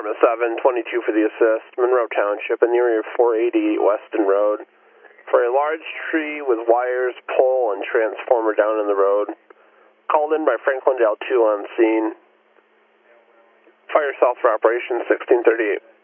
Department 7, 22 for the assist, Monroe Township in the area of 480 Weston Road. For a large tree with wires, pole, and transformer down in the road. Called in by Franklin Dale 2 on scene. Fire south for operation 1638.